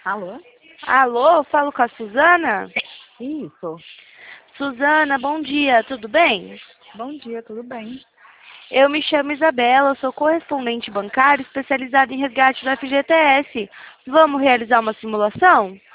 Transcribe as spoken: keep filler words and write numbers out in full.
Alô? Alô, falo com a Suzana? Isso. Suzana, bom dia, tudo bem? Bom dia, tudo bem? Eu me chamo Isabela, sou correspondente bancário especializada em resgate do F G T S. Vamos realizar uma simulação?